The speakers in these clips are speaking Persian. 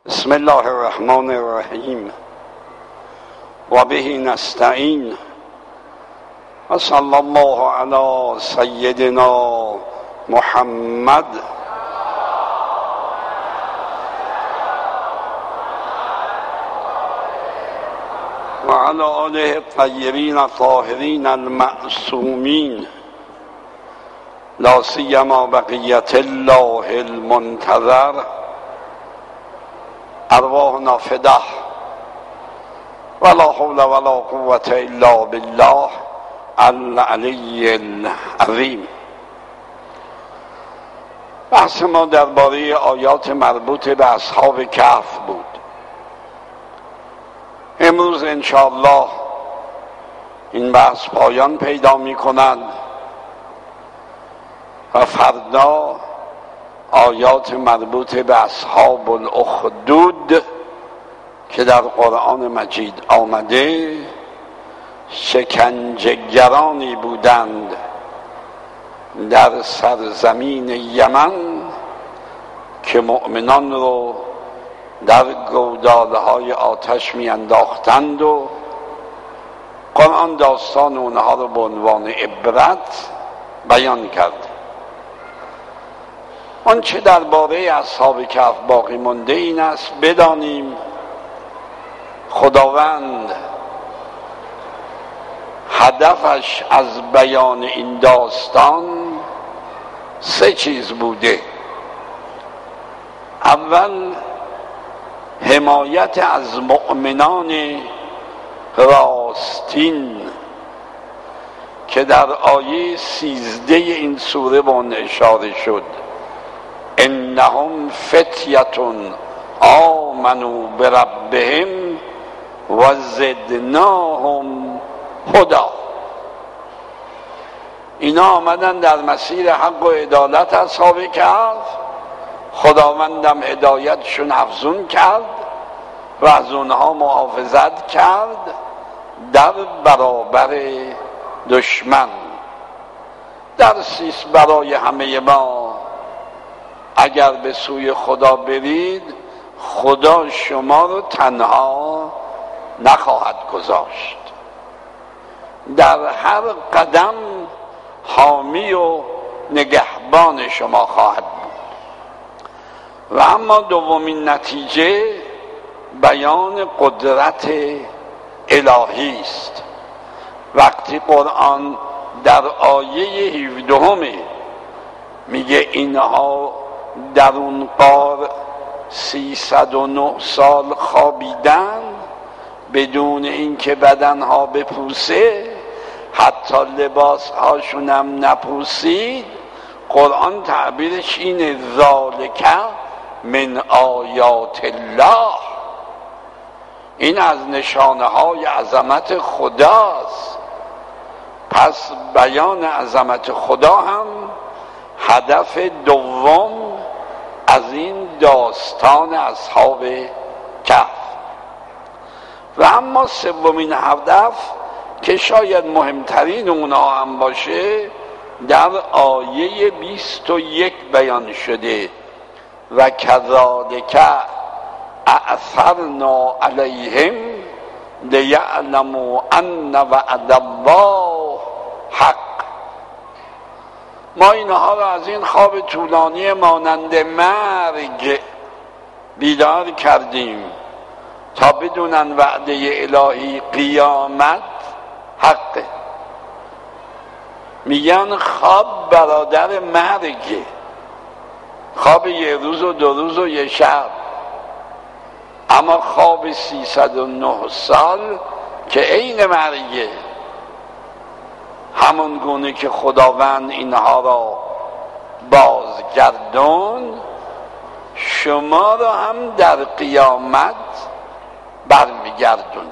بسم الله الرحمن الرحیم و به نستعین و صلی الله علی سیدنا محمد و علی آله الطیبین الطاهرین المعصومین لا سیما بقیت الله المنتظر ارواحنا فده ولا حول ولا قوة الا بالله العلی العظیم. بحث ما درباره آیات مربوط به اصحاب کهف بود. امروز انشاءالله این بحث پایان پیدا می کند و فردا آیات مربوط به اصحاب الاخدود که در قرآن مجید آمده شکنجهگرانی بودند در سرزمین یمن که مؤمنان رو در گودالهای آتش می انداختند و قرآن داستان اونها رو به عنوان عبرت بیان کرد. آنچه درباره اصحاب کهف باقی مانده این است بدانیم خداوند هدفش از بیان این داستان سه چیز بوده. اول حمایت از مؤمنان راستین که در آیه 13 این سوره به آن اشاره شد، انهم فتیتون آمنوا بربهم و زدناهم هدا. اینا آمدن در مسیر حق و عدالت اصحاب کهف، خداوندم هدایتشون افزون کرد و از اونها محافظت کرد در برابر دشمن. درسی است برای همه ما، اگر به سوی خدا برید خدا شما رو تنها نخواهد گذاشت، در هر قدم حامی و نگهبان شما خواهد بود. و اما دومین نتیجه بیان قدرت الهی است. وقتی قرآن در آیه 17 میگه اینها در اون غار 309 سال خوابیدن بدون اینکه بدنها بپوسه، حتی لباس هاشونم نپوسید، قرآن تعبیرش اینه ذالک من آیات الله، این از نشانه های عظمت خداست. پس بیان عظمت خدا هم هدف دوم از این داستان اصحاب کهف. و اما سومین هدف که شاید مهمترین اونها هم باشه در آیه 21 بیان شده، و کذالک اعثرنا علیهم لیعلموا ان وعد الله حق. ما اینها را از این خواب طولانی مانند مرگ بیدار کردیم تا بدونن وعده الهی قیامت حقه. میگن خواب برادر مرگه، خواب یه روز و 2 روز و یه شب، اما خواب 309 سال که عین مرگه. همون گونه که خداوند اینها را بازگردون، شما را هم در قیامت برمیگردونه.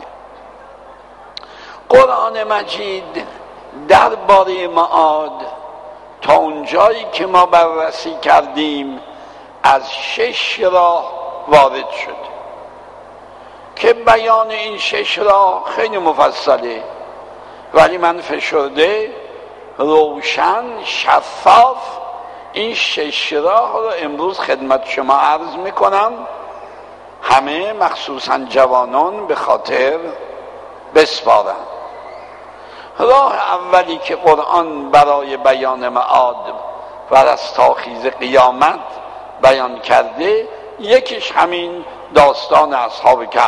قرآن مجید درباره معاد تا اونجایی که ما بررسی کردیم از 6 راه وارد شد که بیان این 6 راه خیلی مفصله، ولی من فشرده روشن شفاف این 6 راه رو امروز خدمت شما عرض میکنم. همه مخصوصا جوانان به خاطر بسپارن. راه اولی که قرآن برای بیان معاد و رستاخیز قیامت بیان کرده، یکیش همین داستان اصحاب کهف.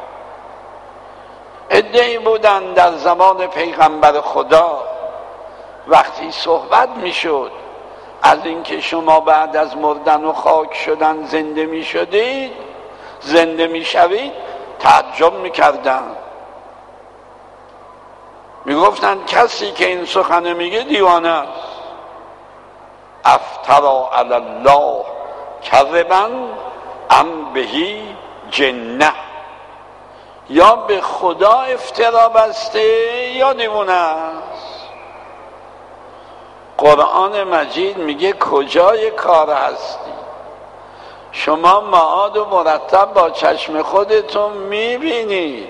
عده‌ای بودن در زمان پیغمبر خدا، وقتی صحبت میشد از اینکه شما بعد از مردن و خاک شدن زنده میشدید، زنده میشوید، تعجب میکردن، میگفتن کسی که این سخن میگه دیوانه است. افترا علی الله کذبا ام بهی جنه، یا به خدا افترا بسته یا دیوانه است. قرآن مجید میگه کجای کار هستی؟ شما معاد و مرتب با چشم خودتون میبینید،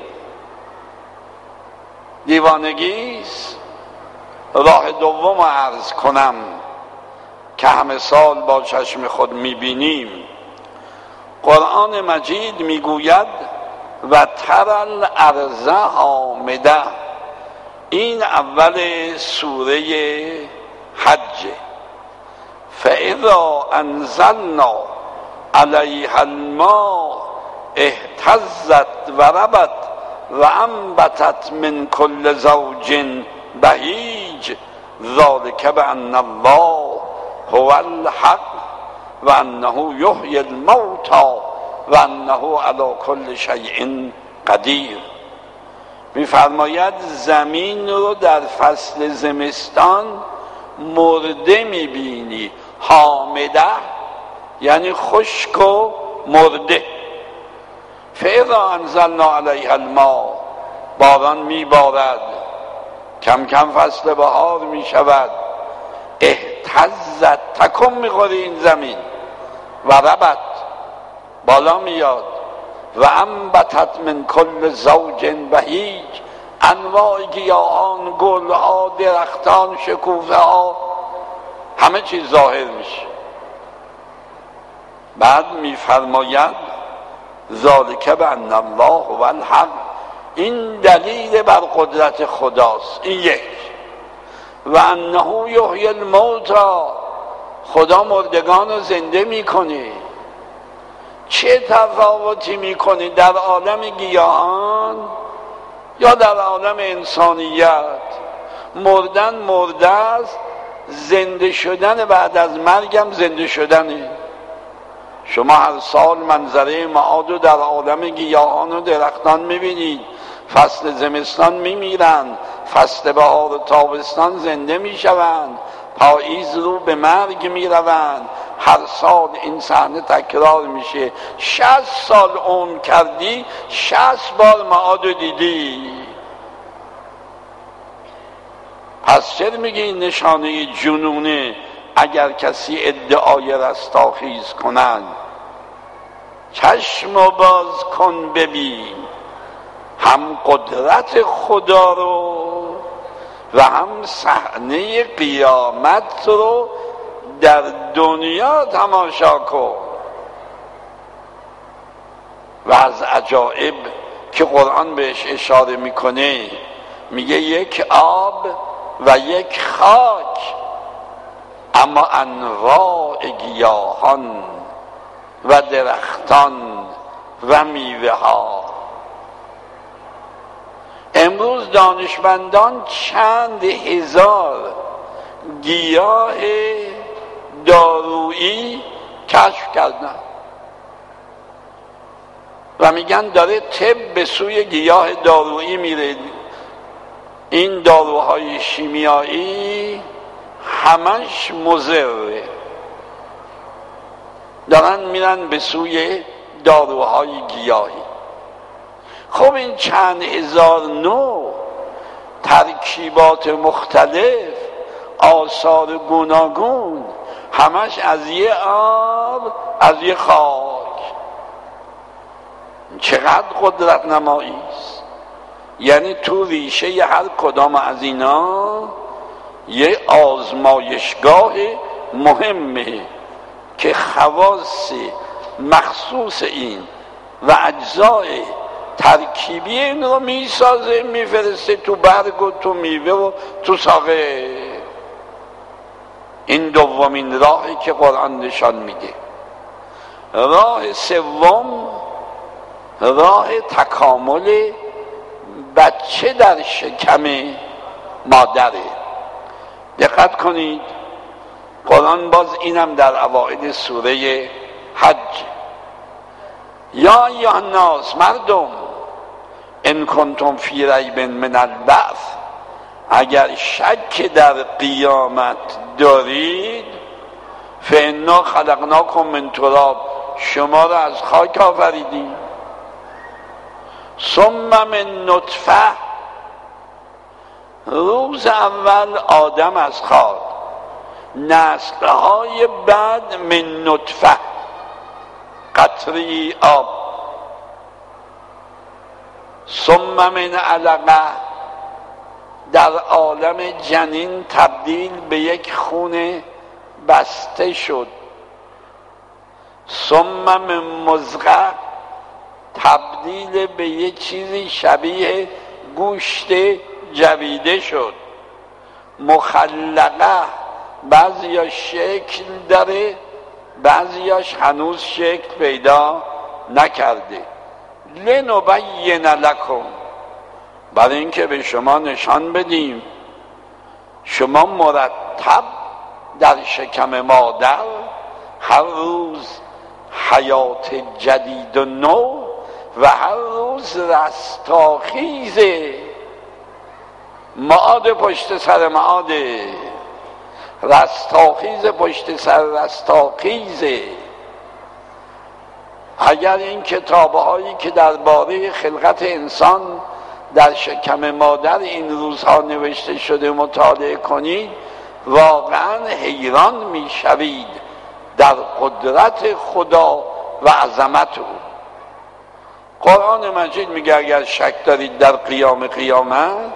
دیوانگیست. راه دوم رو عرض کنم که همه سال با چشم خود میبینیم. قرآن مجید میگوید و ترل ارض حامده، این اول سوره حج. فاذا انزلنا علیها الماء اهتزت و ربت و انبتت من کل زوج بهیج ذلک بان الله هو الحق و انه یحیی الموتی و انه علی کل شیء قدیر. میفرماید زمین رو در فصل زمستان مرده میبینی، حامده یعنی خشک و مرده. فاذا انزلنا علیها الماء، باران میبارد، کم کم فصل بهار میشود، اهتزت، تکون میخوره این زمین، و ربت، بالا میاد، و انبتت من کل زوج بهیج، انواع گیاهان، گلها، درختان، شکوفه ها، همه چیز ظاهر میشه. بعد میفرماید ذالک بان الله هو الحق، این دلیل بر قدرت خداست، این یک. و انه یحیی الموتی، خدا مردگان رو زنده میکنه. چه تفاوتی میکنه در عالم گیاهان یا در عالم انسانیت؟ مردن مرده است، زنده شدن بعد از مرگم زنده شدنه. شما هر سال منظره معاد رو در عالم گیاهان و درختان میبینید. فصل زمستان میمیرند، فصل بهار و تابستان زنده میشوند، پاییز رو به مرگ میروند. هر سال این صحنه تکرار میشه. 60 سال عمر کردی، 60 بار معاد رو دیدی. پس چرا میگی این نشانه جنونه اگر کسی ادعای رستاخیز کنند؟ چشم باز کن ببین، هم قدرت خدا رو و هم صحنه قیامت رو در دنیا تماشا کن. و از عجائب که قرآن بهش اشاره میکنه، میگه یک آب و یک خاک، اما انواع گیاهان و درختان و میوه ها. امروز دانشمندان چند هزار گیاه دارویی کشف کردن و میگن داره طب به سوی گیاه دارویی میره. این داروهای شیمیایی همش مضره، دارن میرن به سوی داروهای گیاهی. خب این چند هزار نوع ترکیبات مختلف، آثار گوناگون، همش از یه آب، از یه خاک. چقدر قدرت نمایی است! یعنی تو ریشه هر کدام از اینا یه آزمایشگاه مهمه که خواص مخصوص این و اجزای ترکیبی این رو میسازه، میفرسته تو برگ و تو میوه و تو ساقه. این دومین راهی که قرآن نشان میده. راه سوم راه تکامل بچه در شکم مادره. دقت کنید، قرآن باز اینم در اوائل سوره حج، یا ایها الناس، مردم، ان کنتم فی ریب من البعث، اگر شک در قیامت دارید، فانا خلقناکم من تراب، شما را از خاک آفریدیم، ثم من نطفه، روز اول آدم از خاک، نسل‌های بعد من نطفه، قطره آب، ثم من علقه، در عالم جنین تبدیل به یک خون بسته شد، ثم من مضغه، تبدیل به یک چیزی شبیه گوشت جویده شد، مخلقه، بعضیاش شکل داره بعضیاش هنوز شکل پیدا نکرده، لنبین لکم، برای اینکه به شما نشان بدیم شما مرتب در شکم مادر هر روز حیات جدید و نو و هر روز رستاخیزه، معاد پشت سر معاده، رستاخیز پشت سر رستاخیزه. اگر این کتاب‌هایی که درباره خلقت انسان در شکم مادر این روزها نوشته شده مطالعه کنید، واقعا حیران میشوید در قدرت خدا و عظمت او. قرآن مجید میگه اگر شک دارید در قیامت،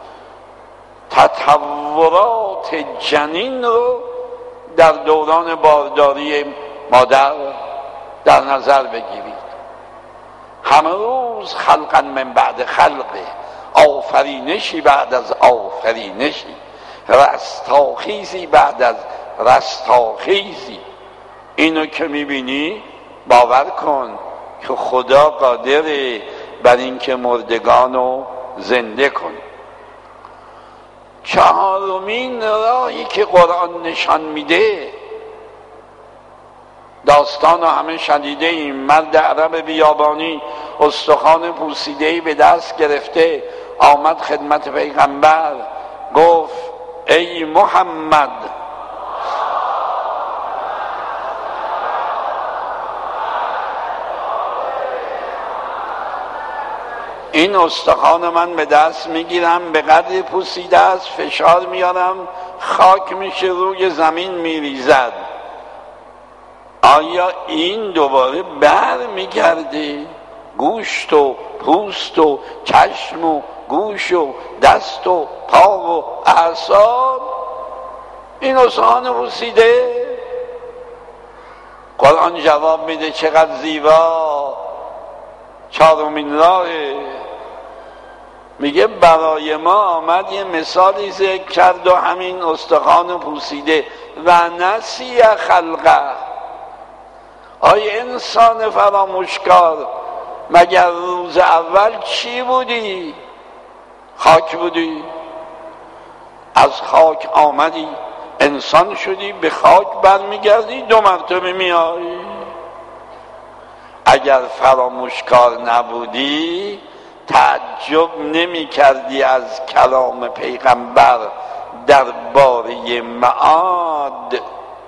تطورات جنین رو در دوران بارداری مادر در نظر بگیرید. همه روز خلقا من بعد خلقه، آفرینشی بعد از آفرینشی، رستاخیزی بعد از رستاخیزی. اینو که میبینی باور کن که خدا قادره بر اینکه مردگان رو زنده کنه. چهارمین راهی که قرآن نشان میده، داستان همه شنیده ایم، مرد عرب بیابانی استخوان پوسیده‌ای به دست گرفته آمد خدمت پیغمبر، گفت ای محمد، این استخوان من به دست میگیرم، به قدر پوسیده است فشار میارم خاک میشه روی زمین میریزد، آیا این دوباره بر میگرده؟ گوشت و پوست و چشم و گوش و دست و پا و اعصاب، این استخوان پوسیده؟ قرآن جواب میده چقدر زیبا. چهارمین راهه، میگه برای ما آمد یه مثالی ذکر کرد و همین استخوان پوسیده، و نسی خلقه. آی انسان فراموشکار، مگر روز اول چی بودی؟ خاک بودی، از خاک آمدی انسان شدی، به خاک برمیگردی، 2 مرتبه میایی. اگر فراموشکار نبودی تعجب نمی کردی از کلام پیغمبر درباره معاد.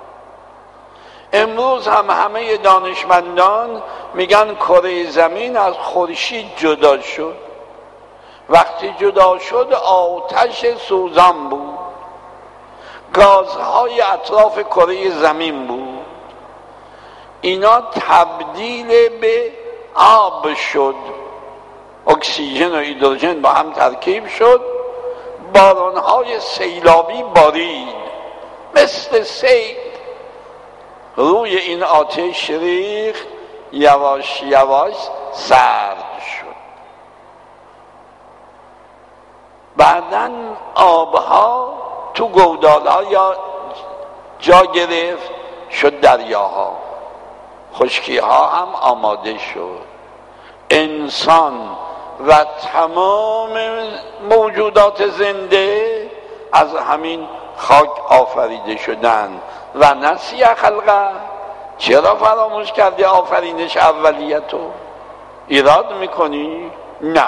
امروز هم همه دانشمندان میگن کره زمین از خورشید جدا شد، وقتی جدا شد آتش سوزان بود، گازهای اطراف کره زمین بود، اینا تبدیل به آب شد، اکسیژن و هیدروژن با هم ترکیب شد، بارانهای سیلابی بارید، مثل سیل روی این آتش ریخت، یواش یواش سرد شد. بعداً آبها تو گودال‌ها یا جا گرفت شد دریاها، خشکی‌ها هم آماده شد. انسان و تمام موجودات زنده از همین خاک آفریده شدند. و نسی خلقه، چرا فراموش کردی آفرینش اولیتو؟ ایراد میکنی؟ نه.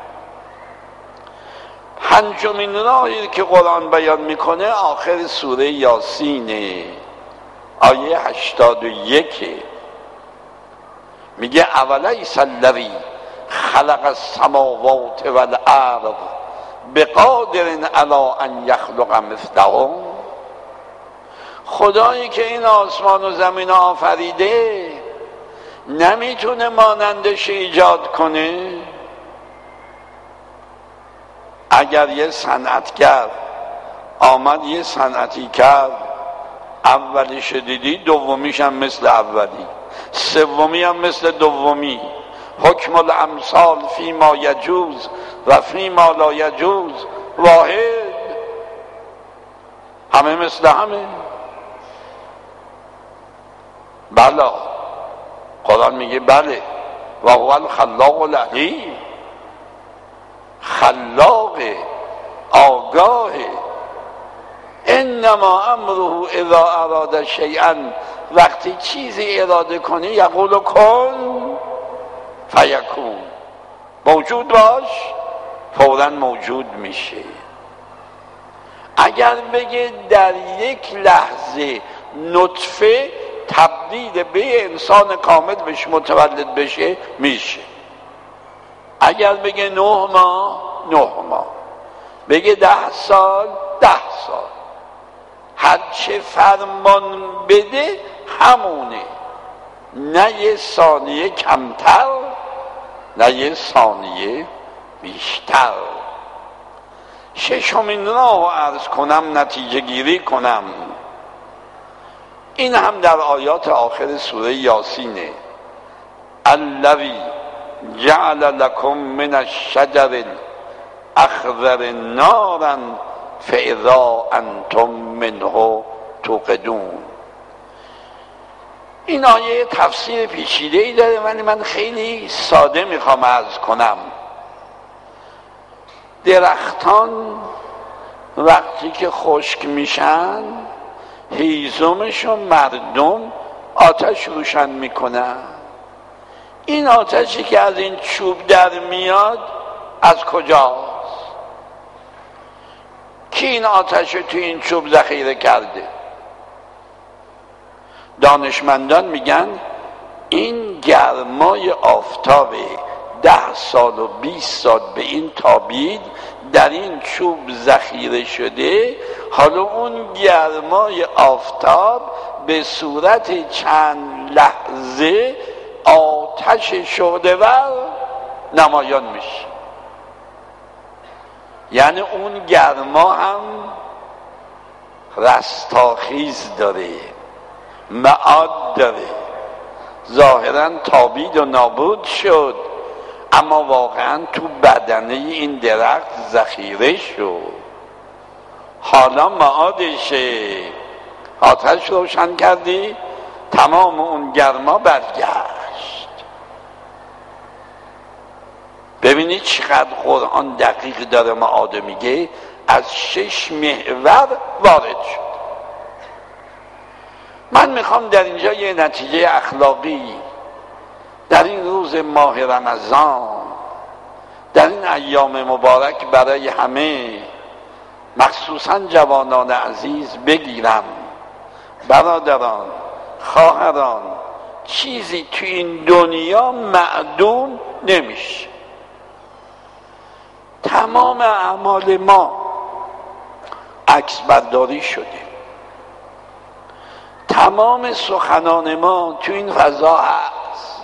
پنجمین راهی که قرآن بیان میکنه آخر سوره یاسینه، آیه 81 میگه اولیس الذی خلق السماوات والارض بقادر علی ان یخلق مثلهم. خدایی که این آسمان و زمین آفریده نمیتونه مانندش ایجاد کنه؟ اگر یه صنعتگر آمد یه صنعتی کرد، اولیش دیدی، دومیش هم مثل اولی، سومی هم مثل دومی. حکم الامثال فی ما یجوز و فی ما لا یجوز واحد، همه مثل همه. بله، قرآن میگه بله، و هو الخلاق العلیم، خلاق، آگاه. انما امره اذا اراد شیئا، وقتی چیزی اراده کنی یقول کن فیکون، موجود باش، فوراً موجود میشه. اگر بگه در یک لحظه نطفه تبدیل به انسان کامل بشه، متولد بشه، میشه. اگر بگه 9 ماه 9 ماه، بگه 10 سال 10 سال، هرچه فرمان بده همونه، نه یه ثانیه کمتر نه یه ثانیه بیشتر. ششمین راه عرض کنم، نتیجه گیری کنم، این هم در آیات آخر سوره یاسینه. الذی جعل لکم من الشجر الاخضر نارا فاذا انتم منه توقدون. این آیه تفسیر پیچیده‌ای داره، ولی من خیلی ساده میخوام عرض کنم. درختان وقتی که خشک میشن، هیزمشون مردم آتش روشن میکنن. این آتشی که از این چوب در میاد از کجاست؟ کی این آتش رو تو این چوب ذخیره کرده؟ دانشمندان میگن این گرمای آفتاب 10 سال و 20 سال به این تابید در این چوب ذخیره شده. حالا اون گرمای آفتاب به صورت چند لحظه آتش شعله‌ور نمایان میشه. یعنی اون گرما هم رستاخیز داره، معاد داره. ظاهرا تابید و نابود شد، اما واقعا تو بدنه این درخت ذخیره شد. حالا معادشه، آتش روشن کردی، تمام اون گرما برگشت. ببینید چقدر قرآن دقیق داره معاده میگه. از 6 محور وارد شد. من میخوام در اینجا یه نتیجه اخلاقی در این روز ماه رمضان، در این ایام مبارک برای همه، مخصوصا جوانان عزیز بگیرم. برادران، خواهران، چیزی تو این دنیا معدوم نمیشه. تمام اعمال ما عکس برداری شده، تمام سخنان ما تو این فضا هست.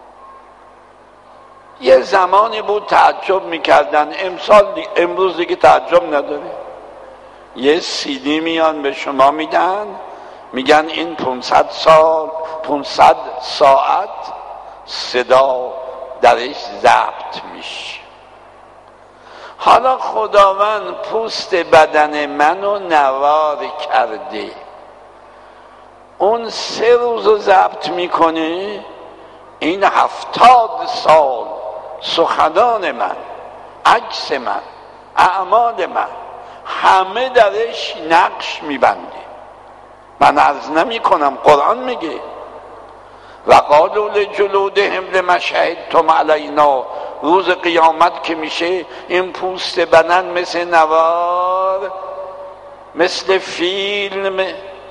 یه زمانی بود تعجب میکردن، امروز دیگه تعجب نداره. یه CD میان به شما میدن، میگن این 500 ساعت صدا درش ضبط میشه. حالا خداوند پوست بدن منو نوار کرده، اون 3 روز رو ضبط میکنه. این 70 سال سخنان من، عکس من، اعمال من همه درش نقش میبنده. من عرض نمی کنم، قرآن میگه و قالوا لجلودهم لما شهدتم علینا. روز قیامت که میشه این پوست بدن مثل نوار، مثل فیلم،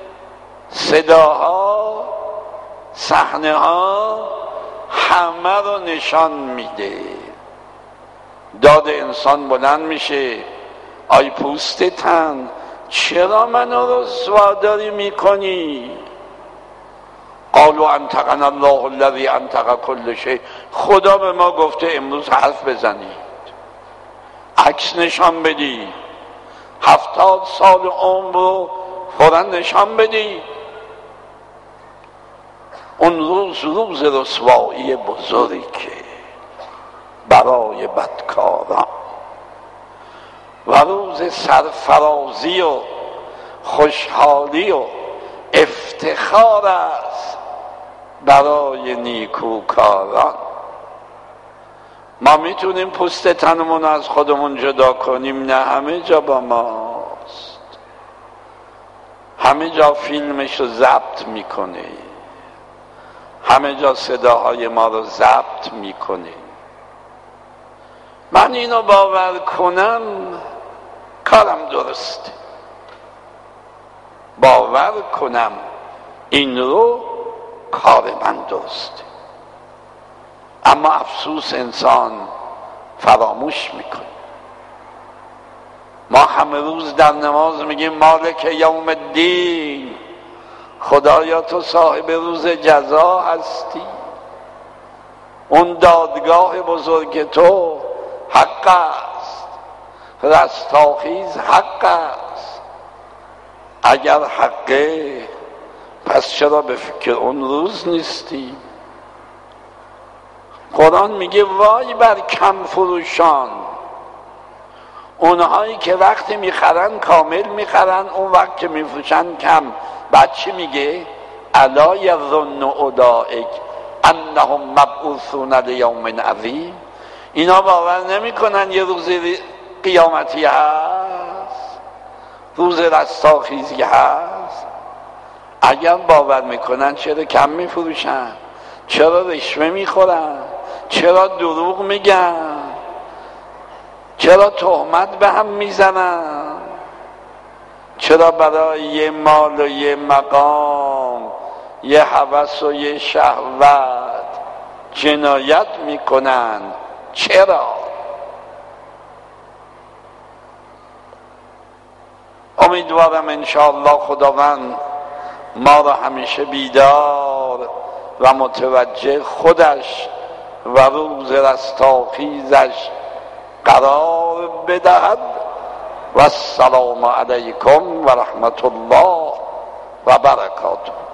صداها، صحنه ها همه رو نشان میده. داد انسان بلند میشه، آی پوست تن چرا منو رسوا داری میکنی؟ قالوا انطقنا الله الذی انطق کل شیء. خدا به ما گفته امروز حرف بزنید، عکس نشان بدید، 70 سال عمر رو فوراً نشان بدید. اون روز رسوایی بزرگی برای بدکاران و روز سرفرازی و خوشحالی و افتخار است برای نیکوکاران. ما میتونیم پوست تنمون از خودمون جدا کنیم؟ نه، همه جا با ماست، همه جا فیلمش رو ضبط میکنه، همه جا صداهای ما رو ضبط میکنه. من اینو باور کنم کارم درسته، باور کنم این رو کار من درسته. اما افسوس انسان فراموش میکنه. ما همه روز در نماز میگیم مالک یوم الدین، خدایا تو صاحب روز جزا هستی، اون دادگاه بزرگ تو حق است، رستاخیز حق است. اگر حقه پس چرا به فکر اون روز نیستی؟ قرآن میگه وای بر کم فروشان، اونهایی که وقتی میخرن کامل میخرن، اون وقت که میفروشن کم. بعد چی میگه؟ الا یظن اولئک انهم مبعوثون لیوم عظیم. اینا باور نمیکنن یه روز قیامتی هست، روز رستاخیزی هست. اگر باور میکنن چرا کم میفروشن؟ چرا رشوه میخورن؟ چرا دروغ میگن؟ چرا تهمت به هم میزنن؟ چرا برای یه مال و یه مقام، یه هوس و یه شهوت جنایت میکنن؟ چرا؟ امیدوارم انشاءالله خداوند ما را همیشه بیدار و متوجه خودش و روز رستاخیزش قرار بدهد. و السلام علیکم و رحمت الله و برکاته.